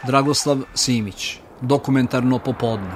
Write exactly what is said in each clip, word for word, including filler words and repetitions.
Dragoslav Simić, Dokumentarno popodne.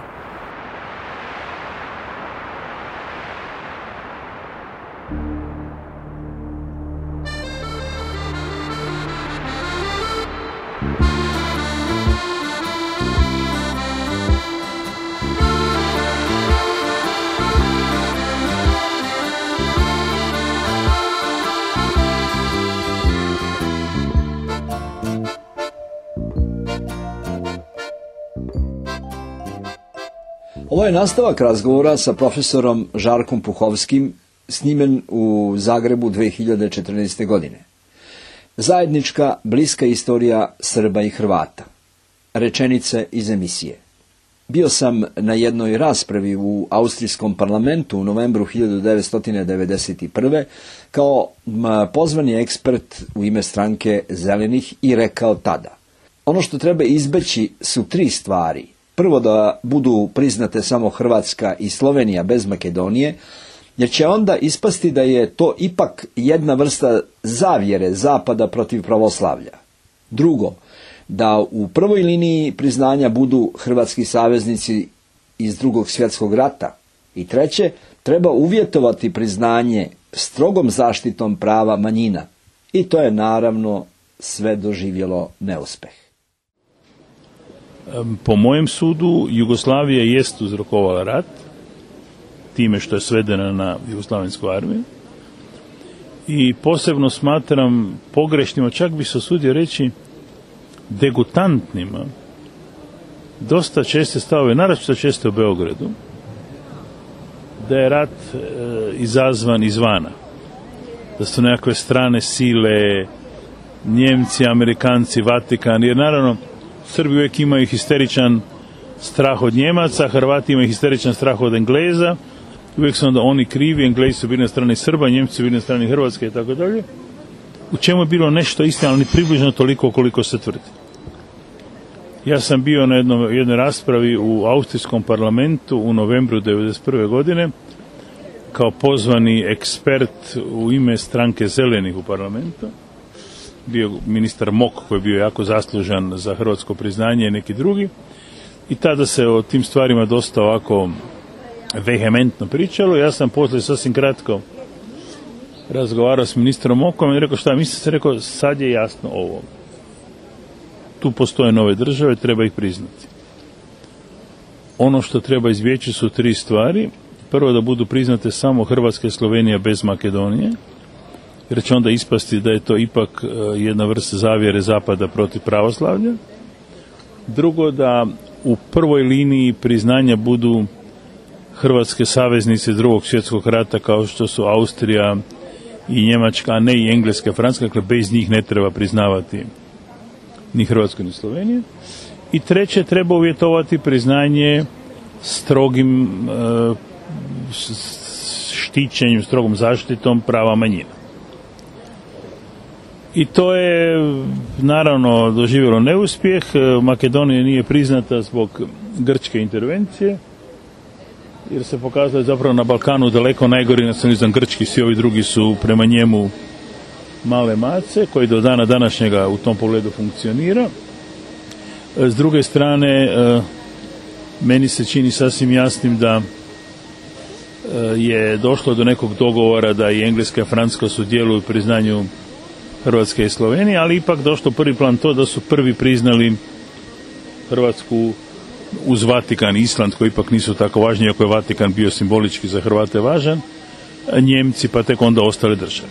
Ovo je nastavak razgovora sa profesorom Žarkom Puhovskim, snimen u Zagrebu dve hiljade četrnaeste. godine. Zajednička, bliska istorija Srba i Hrvata. Rečenice iz emisije. Bio sam na jednoj raspravi u austrijskom parlamentu u novembru hiljadu devetsto devedeset prve. kao pozvani ekspert u ime stranke Zelenih i rekao tada: ono što treba izbeći su tri stvari. Prvo, da budu priznate samo Hrvatska i Slovenija bez Makedonije, jer će onda ispasti da je to ipak jedna vrsta zavjere Zapada protiv pravoslavlja. Drugo, da u prvoj liniji priznanja budu hrvatski saveznici iz Drugog svjetskog rata. I treće, treba uvjetovati priznanje strogom zaštitom prava manjina. I to je naravno sve doživjelo neuspeh. Po mojem sudu, Jugoslavija jest uzrokovala rat, time što je svedena na Jugoslavensku armiju. I posebno smatram pogrešnima, čak bi se usudio reći degutantnima, dosta česte stavove, naročito česte u Beogradu, da je rat e, izazvan izvana. Da su nekakve strane sile, Njemci, Amerikanci, Vatikan, jer naravno Srbi uvijek imaju histeričan strah od Njemaca, Hrvati imaju histeričan strah od Engleza, uvijek su onda oni krivi, Englezi su bili na strani Srba, Njemci su bili na strani Hrvatske i tako dalje. U čemu je bilo nešto istina, ali ni približno toliko koliko se tvrdi. Ja sam bio na jednom, jednoj raspravi u austrijskom parlamentu u novembru devedeset prve. godine kao pozvani ekspert u ime stranke Zelenih u parlamentu. Bio ministar Mok koji je bio jako zaslužan za hrvatsko priznanje i neki drugi. I tada se o tim stvarima dosta ovako vehementno pričalo. Ja sam poslije sasvim kratko razgovarao s ministrom Mokom i rekao: šta mislite? Se rekao, sad je jasno ovo. Tu postoje nove države, treba ih priznati. Ono što treba izbjeći su tri stvari. Prvo, da budu priznate samo Hrvatska i Slovenija bez Makedonije, jer će onda ispasti da je to ipak jedna vrsta zavjere Zapada protiv pravoslavlja. Drugo, da u prvoj liniji priznanja budu hrvatske saveznice Drugog svjetskog rata kao što su Austrija i Njemačka, a ne i Engleska, Francuska, dakle bez njih ne treba priznavati ni Hrvatsku ni Sloveniju. I treće, treba uvjetovati priznanje strogim e, štićenjem, strogom zaštitom prava manjina. I to je naravno doživjelo neuspjeh. Makedonija nije priznata zbog grčke intervencije, jer se pokazalo zapravo na Balkanu daleko najgori nacionalizam grčki, svi ovi drugi su prema njemu male mace, koji do dana današnjega u tom pogledu funkcionira. S druge strane, meni se čini sasvim jasnim da je došlo do nekog dogovora da i Engleska i Francuska sudjeluju u priznanju Hrvatske i Slovenije, ali ipak došlo prvi plan to da su prvi priznali Hrvatsku uz Vatikan i Island, koji ipak nisu tako važni, iako je Vatikan bio simbolički za Hrvate važan, Njemci pa tek onda ostale države.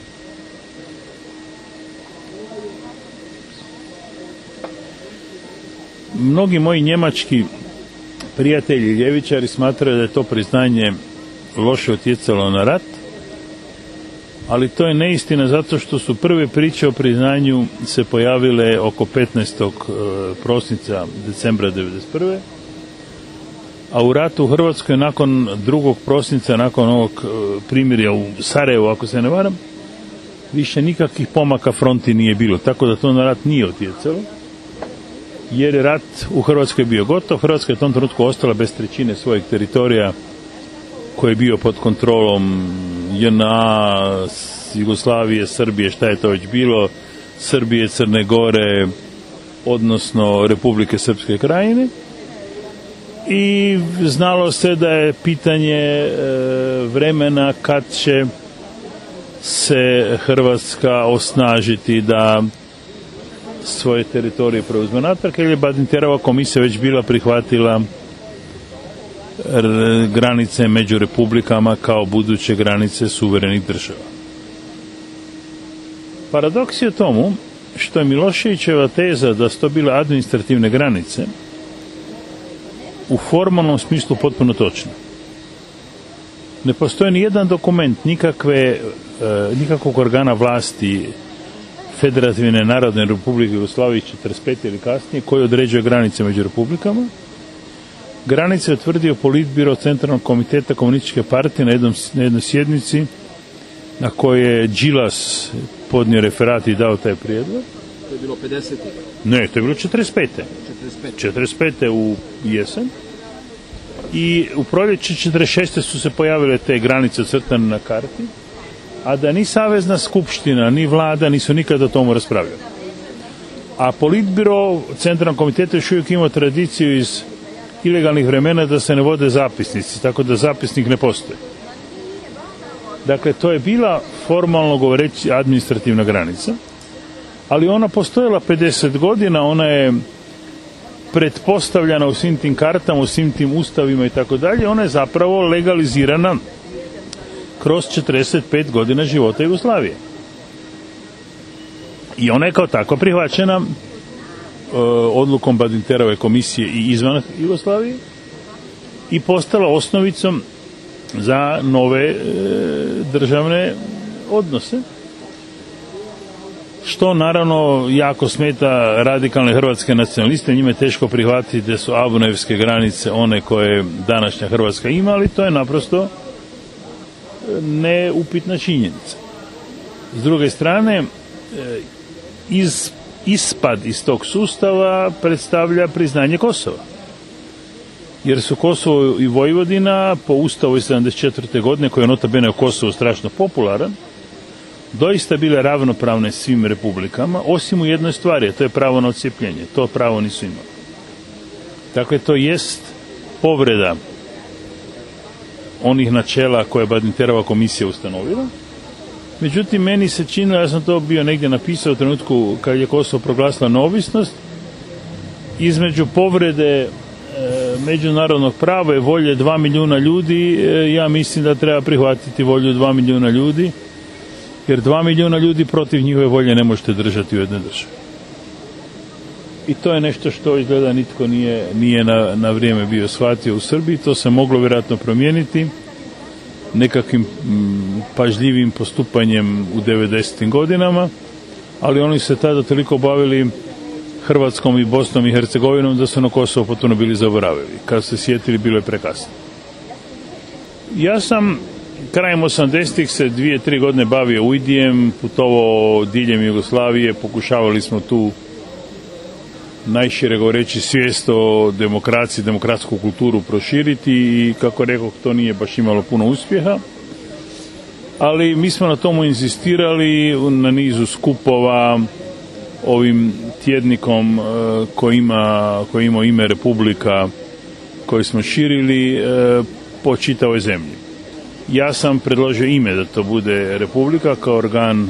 Mnogi moji njemački prijatelji i ljevičari smatraju da je to priznanje loše utjecalo na rat, ali to je neistina zato što su prve priče o priznanju se pojavile oko petnaestog prosinca decembra devedeset prve. A u ratu u Hrvatskoj nakon drugog prosinca, nakon ovog primirja u Sarajevu, ako se ne varam, više nikakvih pomaka fronti nije bilo, tako da to na rat nije utjecalo, jer je rat u Hrvatskoj bio gotov. Hrvatska je u tom trenutku ostala bez trećine svojeg teritorija koji je bio pod kontrolom J N A, Jugoslavije, Srbije, šta je to već bilo, Srbije, Crne Gore, odnosno Republike Srpske Krajine, i znalo se da je pitanje vremena kad će se Hrvatska osnažiti da svoje teritorije preuzme natrag, jer je Badinterova komisija već bila prihvatila granice među republikama kao buduće granice suverenih država. Paradoks je tomu što je Miloševićeva teza da su to bile administrativne granice u formalnom smislu potpuno točna. Ne postoji ni jedan dokument nikakve, e, nikakvog organa vlasti Federativne narodne republike Jugoslavije četrdeset pete ili kasnije koji određuje granice među republikama. Granice je utvrdio Politbiro Centralnog komiteta Komunističke partije na, jednom, na jednoj sjednici na kojoj je Đilas podnio referat i dao taj prijedlog. To je bilo pedeset. Ne, to je bilo četrdeset pete. četrdeset pete u jesen. I u proljeće četrdeset šeste su se pojavile te granice ocrtane na karti, a da ni Savezna skupština, ni vlada nisu nikada o tomu raspravljali. A Politbiro Centralnog komiteta još uvijek ima tradiciju iz ilegalnih vremena da se ne vode zapisnici, tako da zapisnik ne postoji. Dakle, to je bila formalno govoreći administrativna granica, ali ona postojala pedeset godina, ona je pretpostavljena u svim tim kartama, u svim tim ustavima i tako dalje, ona je zapravo legalizirana kroz četrdeset pet godina života Jugoslavije. I ona je kao tako prihvaćena e, odlukom Badinterove komisije i izvan Jugoslavije i postala osnovicom za nove e, državne odnose, što naravno jako smeta radikalne hrvatske nacionaliste. Njima je teško prihvatiti da su Abunevske granice one koje današnja Hrvatska ima, ali to je naprosto neupitna činjenica. S druge strane, iz, ispad iz tog sustava predstavlja priznanje Kosova. Jer su Kosovo i Vojvodina po ustavu iz sedamdeset četvrte godine, koji je nota bene u Kosovu strašno popularan, doista bile ravnopravne svim republikama, osim u jednoj stvari, a to je pravo na odcijepljenje. To pravo nisu imali. Dakle, to jest povreda onih načela koje je Badinterova komisija ustanovila. Međutim, meni se činilo, ja sam to bio negdje napisao u trenutku kad je Kosovo proglasila neovisnost, između povrede e, međunarodnog prava i volje dva milijuna ljudi, e, ja mislim da treba prihvatiti volju dva milijuna ljudi, jer dva milijuna ljudi protiv njihove volje ne možete držati u jednoj državi. I to je nešto što izgleda nitko nije, nije na, na vrijeme bio shvatio u Srbiji. To se moglo vjerojatno promijeniti nekakvim m, pažljivim postupanjem u devedesetim godinama, ali oni se tada toliko bavili Hrvatskom i Bosnom i Hercegovinom da su na Kosovo potpuno bili zaboravili. Kad se sjetili, bilo je prekasno. Ja sam krajem osamdesetih se dvije, tri godine bavio Ujdijem, putovao diljem Jugoslavije, pokušavali smo tu najšire govoreći svijest o demokraciji, demokratsku kulturu proširiti i kako rekao, to nije baš imalo puno uspjeha. Ali mi smo na tomu inzistirali na nizu skupova, ovim tjednikom koji ima, koji ima ime Republika, koji smo širili po čitavoj zemlji. Ja sam predložio ime da to bude Republika kao organ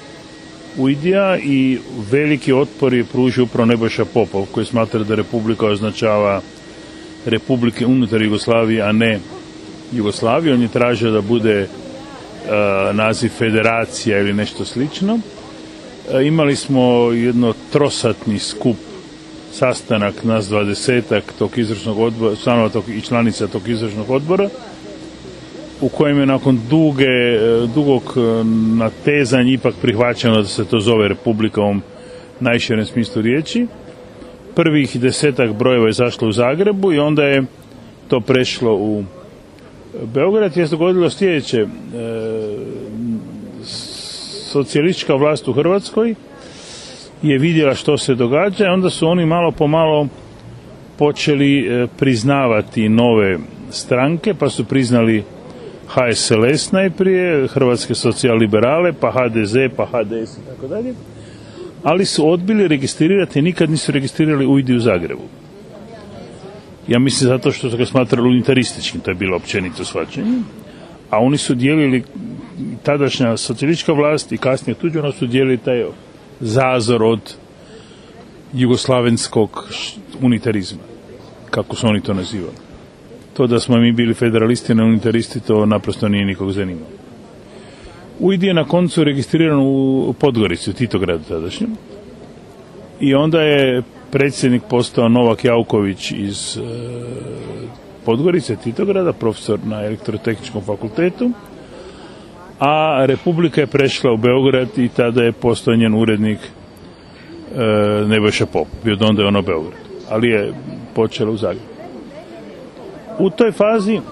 Ujdija i veliki otpor je pružio upravo Nebojša Popov, koji smatra da Republika označava republike unutar Jugoslavije, a ne Jugoslavije. On je tražio da bude uh, naziv federacija ili nešto slično. Uh, imali smo jedno trosatni skup, sastanak nas dvadesetak tog izvršnog odbora, članova tog i članica tog izvršnog odbora, u kojem je nakon duge, dugog natezanja ipak prihvaćeno da se to zove Republika u ovom najširem smislu riječi. Prvih desetak brojeva je zašlo u Zagrebu i onda je to prešlo u Beograd. Je se dogodilo sljedeće. E, socijalistička vlast u Hrvatskoj je vidjela što se događa i onda su oni malo po malo počeli e, priznavati nove stranke, pa su priznali H S L S najprije, Hrvatske socijal-liberale, pa H D Z, pa H D S i tako dalje. ali su odbili registrirati, nikad nisu registrirali U I D I u Zagrebu. Ja mislim zato što su ga smatrali unitarističkim, to je bilo općenito shvaćanje, a oni su dijelili, tadašnja socijalistička vlast i kasnije Tuđmanov su dijelili taj zazor od jugoslavenskog unitarizma, kako su oni to nazivali. To da smo mi bili federalisti, ne unitaristi, to naprosto nije nikog zanimalo. U I D I je na koncu registriran u Podgorici, u Titogradu tadašnjem, i onda je predsjednik postao Novak Jauković iz e, Podgorice, Titograda, profesor na elektrotehničkom fakultetu, a Republika je prešla u Beograd i tada je postao njen urednik e, Nebojša Pop, bio od onda je ono Beograd, ali je počela u Zagrebu. U toj fazi e,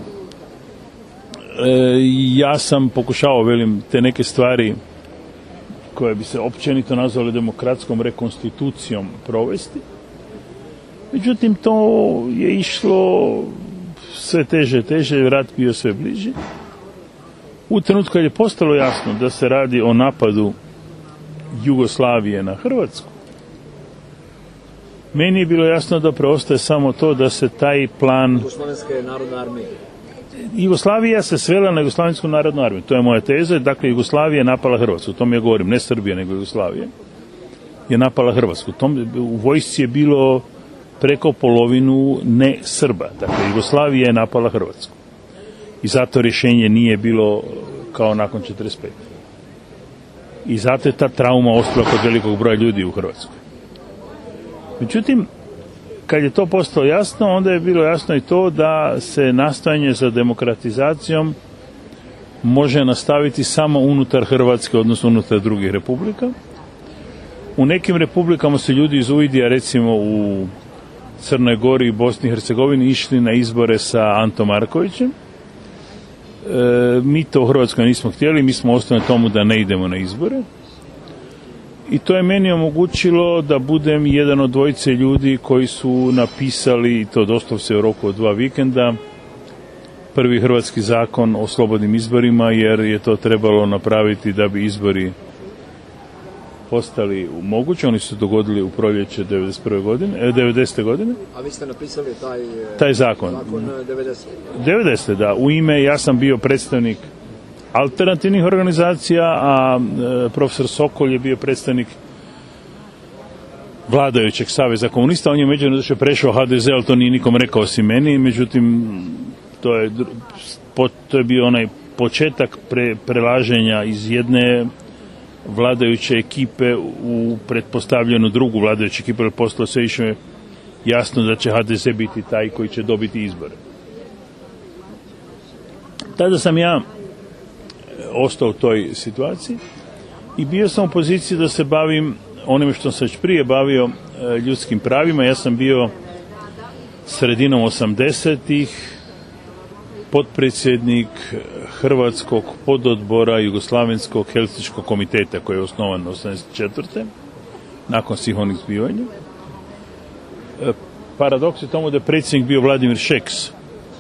ja sam pokušao, velim, te neke stvari koje bi se općenito nazvali demokratskom rekonstitucijom provesti. Međutim, to je išlo sve teže, teže, rat bio sve bliži. U trenutku kad je postalo jasno da se radi o napadu Jugoslavije na Hrvatsku, meni je bilo jasno da preostaje samo to da se taj plan... Jugoslovenske narodne armije. Jugoslavija se svela na Jugoslavensku narodnu armiju. To je moja teza. Dakle, Jugoslavija je napala Hrvatsku. O tom ja govorim. Ne Srbija, nego Jugoslavija je napala Hrvatsku. Tom, u vojsci je bilo preko polovinu ne Srba. Dakle, Jugoslavija je napala Hrvatsku. I zato rješenje nije bilo kao nakon četrdeset pete. I zato je ta trauma ostala kod velikog broja ljudi u Hrvatskoj. Međutim, kad je to postalo jasno, onda je bilo jasno i to da se nastojanje za demokratizacijom može nastaviti samo unutar Hrvatske, odnosno unutar drugih republika. U nekim republikama su ljudi iz U I D I-a, recimo u Crnoj Gori i Bosni i Hercegovini, išli na izbore sa Antom Markovićem. E, mi to u Hrvatskoj nismo htjeli, mi smo ostali na tomu da ne idemo na izbore. I to je meni omogućilo da budem jedan od dvojice ljudi koji su napisali, i to doslovce u roku od dva vikenda, prvi hrvatski zakon o slobodnim izborima, jer je to trebalo napraviti da bi izbori postali mogući. Oni su se dogodili u proljeće devedeset prve godine, devedesete godine. A vi ste napisali taj, taj zakon. zakon devedesete. devedesete, da. U ime, ja sam bio predstavnik alternativnih organizacija, a e, profesor Sokol je bio predstavnik vladajućeg Saveza komunista. On je međutim prešao H D Z, ali to nije nikom rekao osim meni. Međutim, to je, to je bio onaj početak pre, prelaženja iz jedne vladajuće ekipe u pretpostavljenu drugu vladajuću ekipu, jer postalo sve više jasno da će H D Z biti taj koji će dobiti izbore. Tada sam ja ostao u toj situaciji i bio sam u poziciji da se bavim onime što sam već prije bavio, ljudskim pravima. Ja sam bio sredinom osamdesetih potpredsjednik Hrvatskog pododbora Jugoslavenskog Helsinškog komiteta koji je osnovan osamdeset četvrte nakon svih onih zbivanja. Paradoks je tomu da je predsjednik bio Vladimir Šeks,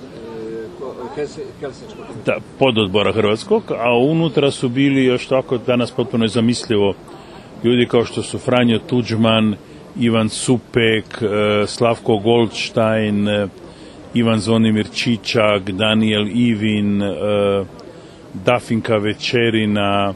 da, pododbora Hrvatskog, a unutra su bili još tako danas potpuno nezamislivo ljudi kao što su Franjo Tuđman, Ivan Supek, Slavko Goldstein, Ivan Zvonimir Čičak, Daniel Ivin, Dafinka Večerina,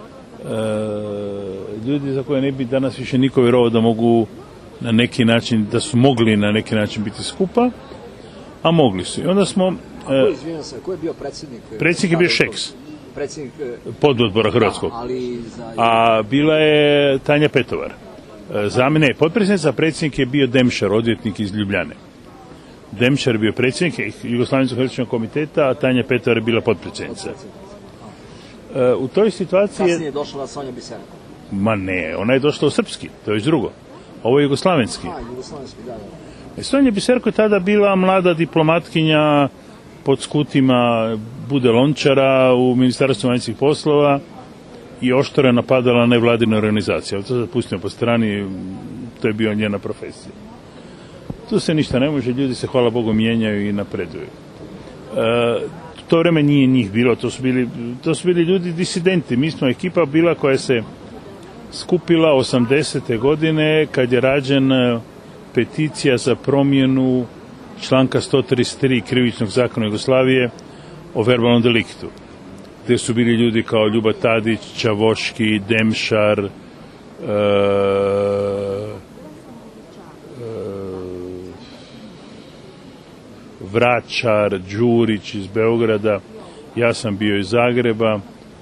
ljudi za koje ne bi danas više niko vjerovao da mogu na neki način, da su mogli na neki način biti skupa, a mogli su. I onda smo... A ko, izvijem se, ko je bio predsjednik? Predsjednik je bio Šeks. Predsjednik... Pododbora Hrvatskog. A, ali za... a bila je Tanja Petovar. Za mene, potpredsjednica, predsjednik je bio Demšar, odvjetnik iz Ljubljane. Demšar je bio predsjednik Jugoslavenskog Helsinškog komiteta, a Tanja Petovar je bila potpredsjednica. U toj situaciji... Kasnije je došla Sonja Biserko. Ma ne, ona je došla u srpski, to je već drugo. Ovo je jugoslavenski. A, jugoslavenski, da, da. Sonja Biserko je tada bila mlada diplomatkinja pod skutima Bude Lončara u Ministarstvu vanjskih poslova i oštro je napadala nevladine organizacije. Ali to sad pustimo po strani, to je bio njena profesija. Tu se ništa ne može, ljudi se, hvala Bogu, mijenjaju i napreduju. E, to vreme nije njih bilo, to su bili, to su bili ljudi disidenti. Mi smo ekipa bila koja se skupila osamdesete godine kad je rađen peticija za promjenu članka sto trideset tri Krivičnog zakona Jugoslavije o verbalnom deliktu, gdje su bili ljudi kao Ljuba Tadić, Čavoški, Demšar, e, e, Vračar, Đurić iz Beograda, ja sam bio iz Zagreba.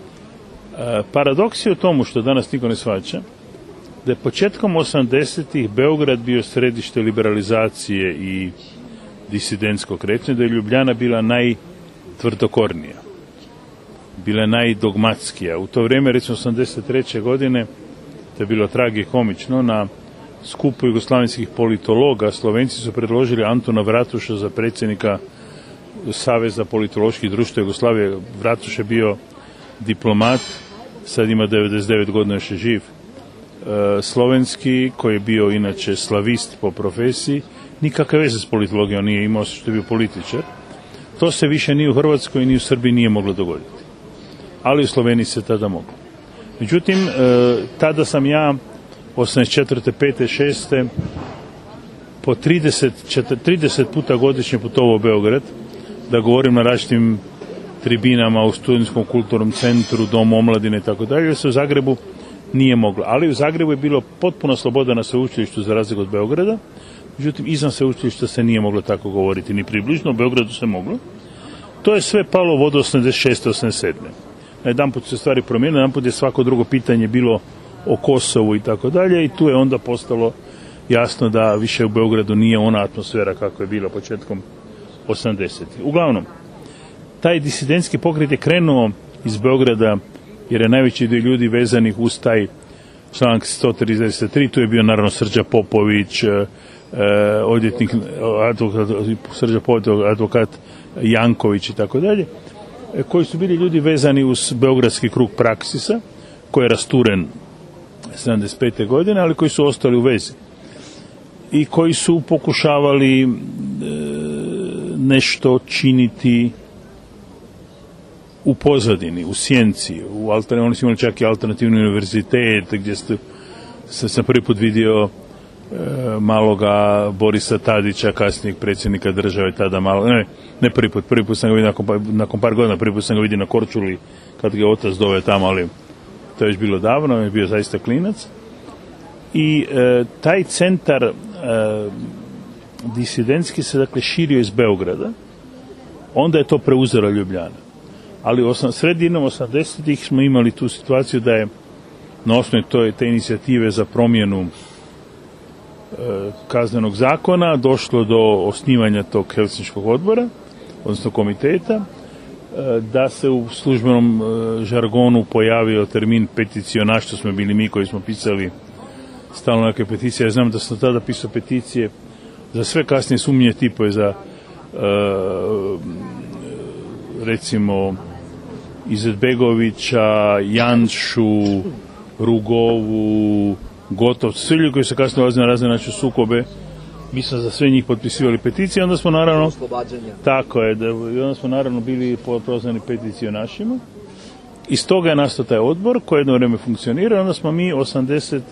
E, paradoks je u tomu, što danas niko ne shvaća, da je početkom osamdesetih Beograd bio središte liberalizacije i disidentskog kretanja, da je Ljubljana bila najtvrdokornija, bila je najdogmatskija. U to vrijeme, recimo osamdeset treće godine, to je bilo tragikomično, na skupu jugoslavenskih politologa Slovenci su predložili Antuna Vratuša za predsjednika Saveza politoloških društva Jugoslavije. Vratuš je bio diplomat, sad ima devedeset devet godina, još je živ, e, slovenski, koji je bio inače slavist po profesiji, nikakve veze s politologijom nije imao, što je bio političar. To se više ni u Hrvatskoj ni u Srbiji nije moglo dogoditi. Ali u Sloveniji se tada moglo. Međutim, e, tada sam ja osamdeset četvrte, pete, šeste po trideset, trideset puta godišnje putovao u Beograd da govorim na različitim tribinama u Studentskom kulturnom centru, Domu omladine i tako dalje, jer se u Zagrebu nije moglo. Ali u Zagrebu je bilo potpuno sloboda na sveučilištu za razliku od Beograda. Međutim, izvan sveučilišta se nije moglo tako govoriti, ni približno, u Beogradu se moglo. To je sve palo u vodu osamdeset šeste, osamdeset sedme. Na jedan put se stvari promijenile, na jedan put je svako drugo pitanje bilo o Kosovu i tako dalje, i tu je onda postalo jasno da više u Beogradu nije ona atmosfera kako je bila početkom osamdesetih. Uglavnom, taj disidentski pokret je krenuo iz Beograda, jer je najveći dio ljudi vezanih uz taj članak sto trideset tri, tu je bio naravno Srđa Popović, e, odvjetnik, advokat, Srđa Popović, advokat Janković i tako dalje, koji su bili ljudi vezani uz beogradski krug Praksisa, koji je rasturen sedamdeset pete godine, ali koji su ostali u vezi i koji su pokušavali e, nešto činiti u pozadini, u sjenci, u alternativni, oni su imali čak i alternativni univerzitet, gdje ste, sam, sam prvi put vidio e, maloga Borisa Tadića, kasnijeg predsjednika države, tada malo, ne, ne prvi put, prvi put sam ga vidio nakon, nakon par godina, prvi put sam ga vidio na Korčuli, kad ga otac doveo tamo, ali to je već bilo davno, on je bio zaista klinac. I e, taj centar e, disidentski se dakle širio iz Beograda, onda je to preuzela Ljubljana. Ali osam, sredinom osamdesetih smo imali tu situaciju da je na osnovi to, te inicijative za promjenu e, kaznenog zakona došlo do osnivanja tog Helsinškog odbora, odnosno komiteta, e, da se u službenom e, žargonu pojavio termin peticionaš, što smo bili mi koji smo pisali stalno neke peticije. Ja znam da sam tada pisao peticije za sve kasnije sumnje tipove, za e, recimo Izetbegovića, Janšu, Rugovu, Gotovca, svi ljudi koji se kasnije nalaze na razne načine sukobe, mi smo za sve njih potpisivali peticije, onda smo naravno, tako je, da, i onda smo naravno bili prozvani peticionašima. Iz toga je nastao taj odbor koji jedno vrijeme funkcionira, onda smo mi osamdeset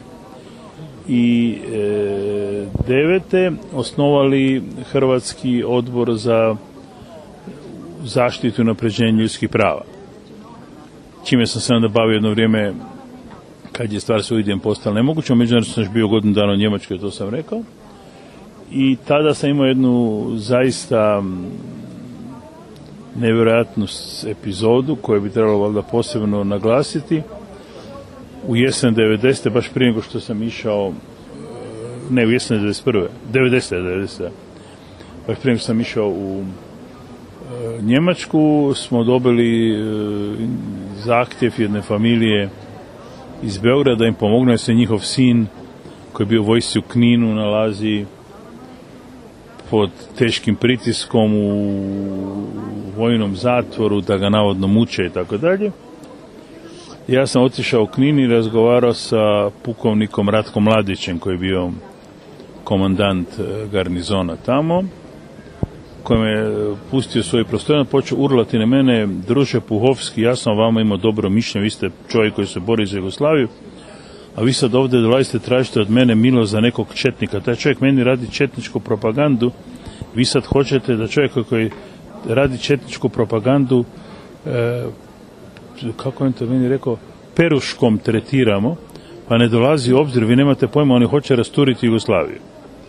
devete osnovali Hrvatski odbor za zaštitu i unapređenje ljudskih prava, čime sam se onda bavio jedno vrijeme kad je stvar s uvidjem postala nemoguća. Međunarodno sam još bio godinu dana u Njemačkoj, to sam rekao, i tada sam imao jednu zaista nevjerojatnu epizodu koju bi trebalo valjda posebno naglasiti. U jesen devedesete, baš prije nego što sam išao, ne u jesen devedeset prve, devedesete, devedesete, baš prije nego što sam išao u Njemačku, smo dobili zahtjev jedne familije iz Beograda da im pomogne, se njihov sin koji je bio u vojsci u Kninu nalazi pod teškim pritiskom u vojnom zatvoru, da ga navodno muče i tako dalje. Ja sam otišao u Knin i razgovarao sa pukovnikom Ratkom Mladićem, koji je bio komandant garnizona tamo, koji me je pustio svoj prostor, počeo urlati na mene: druže Puhovski, ja sam vama imao dobro mišljenje, vi ste čovjek koji se bori za Jugoslaviju, a vi sad ovdje dolazite tražite od mene milost za nekog četnika. Taj čovjek meni radi četničku propagandu, vi sad hoćete da čovjek koji radi četničku propagandu, e, kako on to meni rekao, peruškom tretiramo, pa ne dolazi u obzir, vi nemate pojma, oni hoće rasturiti Jugoslaviju.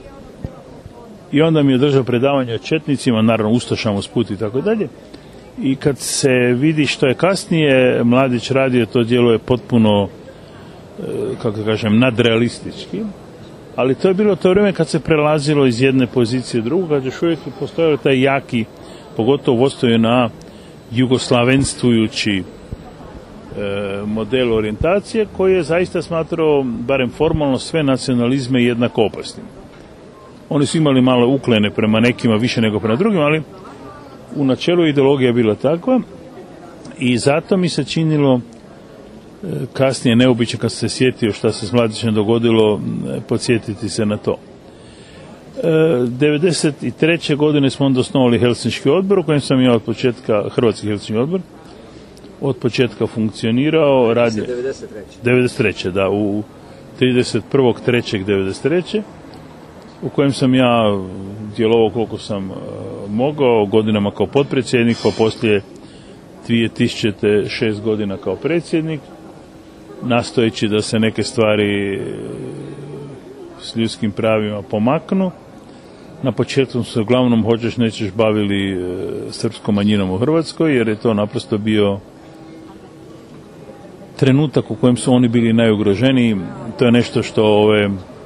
I onda mi je držao predavanje o četnicima, naravno ustašama usput i tako dalje. I kad se vidi što je kasnije Mladić radio, to djeluje potpuno, kako kažem, nadrealistički. Ali to je bilo to vrijeme kad se prelazilo iz jedne pozicije u drugu, kad još uvijek postojao taj jaki, pogotovo vodstvo na jugoslavenstvujući e, model orijentacije, koji je zaista smatrao, barem formalno, sve nacionalizme jednako opasnim. Oni su imali malo uklene prema nekima više nego prema drugim, ali u načelu ideologija je bila takva i zato mi se činilo e, kasnije neobično kad se sjetio šta se s Mladićem dogodilo, e, podsjetiti se na to. E, devedeset treće godine smo onda osnovali Helsinški odbor, u kojem sam ja od početka, Hrvatski Helsinški odbor, od početka funkcionirao, radio devedeset treće da, u trideset prvog trećeg devedeset treće u kojem sam ja djelovao koliko sam uh, mogao, godinama kao potpredsjednik, pa poslije dvije tisuće šest godina kao predsjednik, nastojeći da se neke stvari s ljudskim pravima pomaknu. Na početku smo se uglavnom hoćeš nećeš bavili uh, srpskom manjinom u Hrvatskoj, jer je to naprosto bio trenutak u kojem su oni bili najugroženiji. To je nešto što ove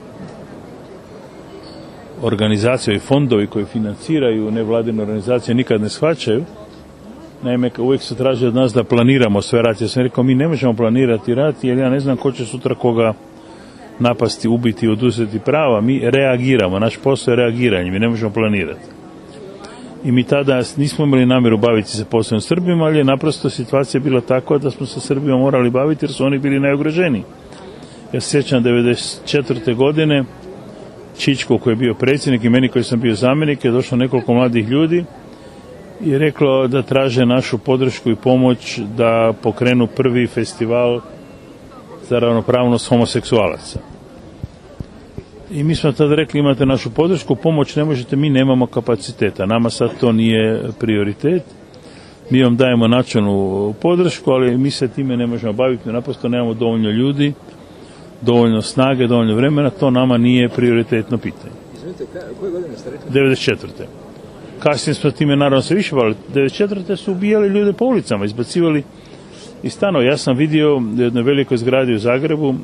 organizacije i fondovi koji financiraju nevladine organizacije nikad ne shvaćaju. Naime, uvijek se traži od nas da planiramo sve rat. Ja sam rekao, mi ne možemo planirati rat, jer ja ne znam ko će sutra koga napasti, ubiti, oduzeti prava. Mi reagiramo, naš posao je reagiranje, mi ne možemo planirati. I mi tada nismo imali namjeru baviti se posebno Srbima, ali je naprosto situacija bila takva da smo se Srbima morali baviti jer su oni bili najugroženiji. Ja se sjećam devedeset četvrte godine Čičko koji je bio predsjednik i meni koji sam bio zamjenik je došlo nekoliko mladih ljudi i je reklo da traže našu podršku i pomoć da pokrenu prvi festival za ravnopravnost homoseksualaca. I mi smo tada rekli imate našu podršku, pomoć ne možete, mi nemamo kapaciteta, nama sad to nije prioritet, mi vam dajemo načelnu podršku, ali mi se time ne možemo baviti, naprosto nemamo dovoljno ljudi, dovoljno snage, dovoljno vremena, to nama nije prioritetno pitanje. Izvinite, koje godine ste rekli? devedeset četvrte Kasnije smo time naravno se više bavili. devedeset četvrte su ubijali ljude po ulicama, izbacivali iz stanova. Ja sam vidio u jednoj velikoj zgradi u Zagrebu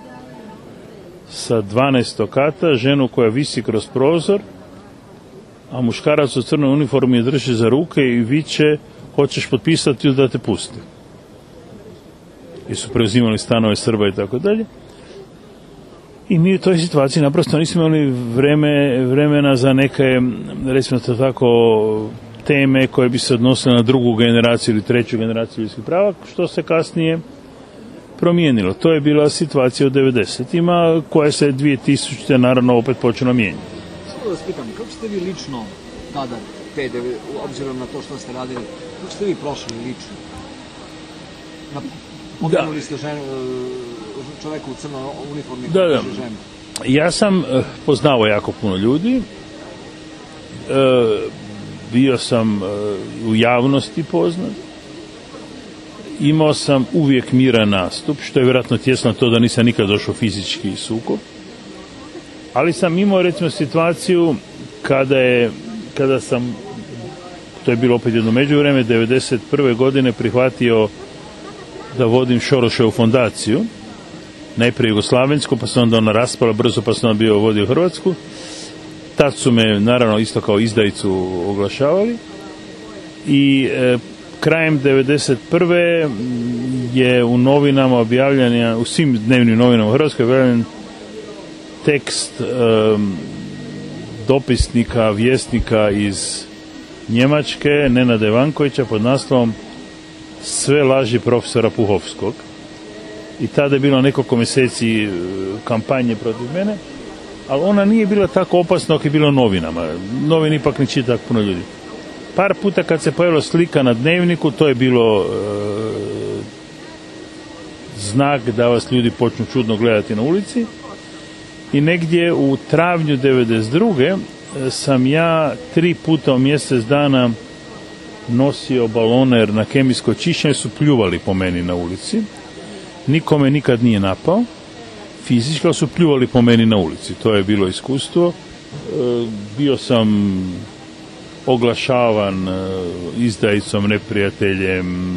sa dvanaest kata ženu koja visi kroz prozor, a muškarac u crnoj uniformi je drži za ruke i viče hoćeš potpisati da te pusti. I su preuzimali stanove Srba i tako dalje. I mi u toj situaciji naprosto nismo imali vreme, vremena za neke, recimo to tako, teme koje bi se odnosile na drugu generaciju ili treću generaciju ljudskih prava, što se kasnije promijenilo. To je bila situacija u devedesetima koja se dvije tisućite naravno opet počela mijenjati. Samo vas pitam, kako ste vi lično tada, te, obzirom na to što ste radili, kako ste vi prošli lično? Na, pomenuli ste ženu, čovjeku u crnoj uniformi da, da. ženu. Ja sam uh, poznao jako puno ljudi, uh, bio sam uh, u javnosti poznat, imao sam uvijek miran nastup, što je vjerojatno tjesno to da nisam nikad došao fizički sukob, ali sam imao recimo situaciju kada je, kada sam, to je bilo opet jedno međuvreme, devedeset prve godine prihvatio da vodim Šoroševu fondaciju, najprije Jugoslavensku, pa se onda ona raspala brzo, pa sam onda bio vodio Hrvatsku. Tad su me, naravno, isto kao izdajicu oglašavali. I e, krajem devedeset prve je u novinama objavljen, u svim dnevnim novinama u Hrvatskoj objavljen tekst e, dopisnika, vjesnika iz Njemačke, Nenada Ivankovića, pod naslovom Sve laži profesora Puhovskog. I tada je bilo nekoliko mjeseci kampanje protiv mene, ali ona nije bila tako opasna kako je bilo novinama. Novin ipak ne čita tako puno ljudi. Par puta kad se pojavila slika na dnevniku, to je bilo e, znak da vas ljudi počnu čudno gledati na ulici. I negdje u travnju devedeset druge sam ja tri puta u mjesec dana nosio baloner na kemijsko čišćenje, su pljuvali po meni na ulici. Nikome nikad nije napao fizički, ali su pljuvali po meni na ulici. To je bilo iskustvo. Bio sam oglašavan izdajicom, neprijateljem.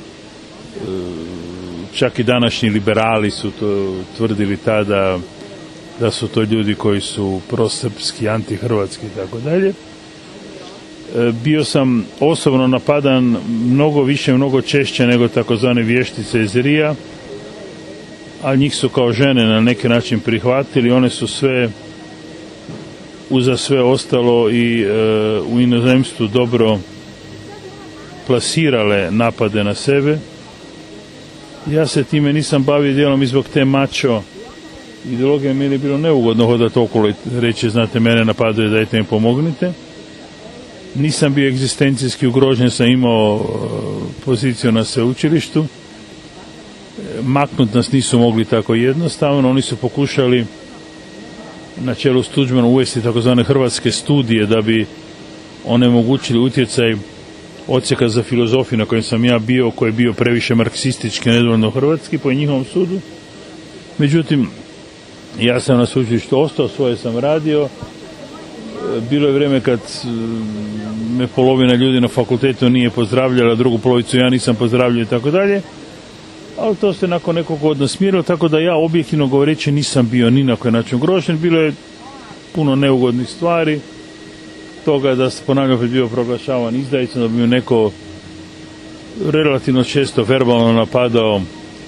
Čak i današnji liberali su to tvrdili tada da su to ljudi koji su prosrpski, antihrvatski i tako dalje. Bio sam osobno napadan mnogo više, mnogo češće nego takozvane vještice iz Rija, a njih su kao žene na neki način prihvatili. One su sve uza sve ostalo i e, u inozemstvu dobro plasirale napade na sebe. Ja se time nisam bavio dijelom i zbog te mačo ideologije. Meni je bilo neugodno hodati okolo i reći, znate, mene napadaju, dajte mi pomognite. Nisam bio egzistencijski ugrožen, sam imao poziciju na sveučilištu. Maknut nas nisu mogli tako jednostavno. Oni su pokušali na čelu s Tuđmanom uvesti takozvane hrvatske studije da bi onemogućili utjecaj odsjeka za filozofiju na kojem sam ja bio, koji je bio previše marksistički, nedovoljno hrvatski po njihovom sudu. Međutim, ja sam na sveučilištu ostao, svoje sam radio. Bilo je vrijeme kad me polovina ljudi na fakultetu nije pozdravljala, drugu polovicu ja nisam pozdravljao i tako dalje. Ali to se nakon nekog godina smirilo, tako da ja objektivno govoreći nisam bio ni na koji način ugrožen. Bilo je puno neugodnih stvari, toga da se ponavljam kad bio proglašavan izdajicom, da bi mi neko relativno često verbalno napadao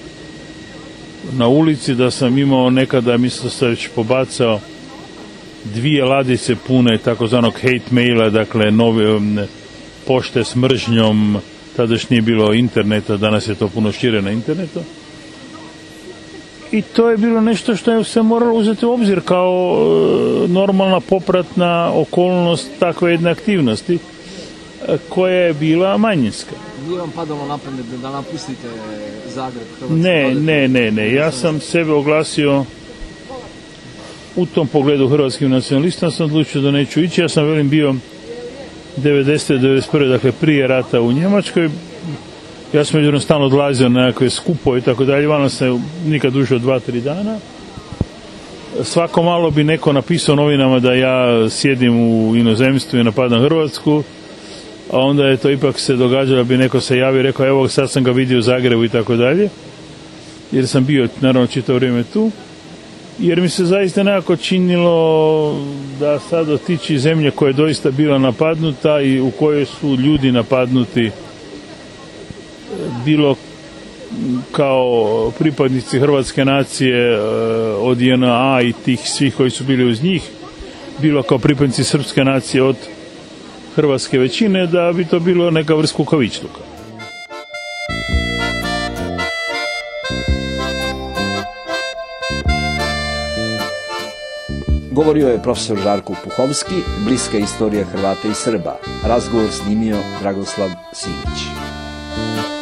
na ulici, da sam imao nekada, mislim da sam već pobacao dvije ladice pune takozvanog hate maila, dakle nove pošte s mržnjom. Tada još nije bilo interneta, danas je to puno šire na internetu. I to je bilo nešto što je se moralo uzeti u obzir kao e, normalna popratna okolnost takve jedne aktivnosti, e, koja je bila manjinska. Nije vam padalo na pamet da napustite Zagreb? Hrvatski ne, ne, ne, ne. Ja sam sebe oglasio u tom pogledu hrvatskim nacionalistom, sam odlučio da neću ići. Ja sam, velim, bio devedesete do devedeset prve dakle prije rata u Njemačkoj. Ja sam međutim stalno odlazio na nekakve skupove i tako dalje, valjda se nikad duže od dva, tri dana. Svako malo bi neko napisao novinama da ja sjedim u inozemstvu i napadam Hrvatsku, a onda je to ipak se događalo, bi neko se javio i rekao, evo sad sam ga vidio u Zagrebu i tako dalje, jer sam bio naravno čitavo vrijeme tu. Jer mi se zaista nekako činilo da sad otići zemlje koja je doista bila napadnuta i u kojoj su ljudi napadnuti, bilo kao pripadnici hrvatske nacije od J N A i tih svih koji su bili uz njih, bilo kao pripadnici srpske nacije od hrvatske većine, da bi to bilo neka vrsta kukavičluka. Govorio je profesor Žarko Puhovski, bliska istorija Hrvata i Srba. Razgovor snimio Dragoslav Simić.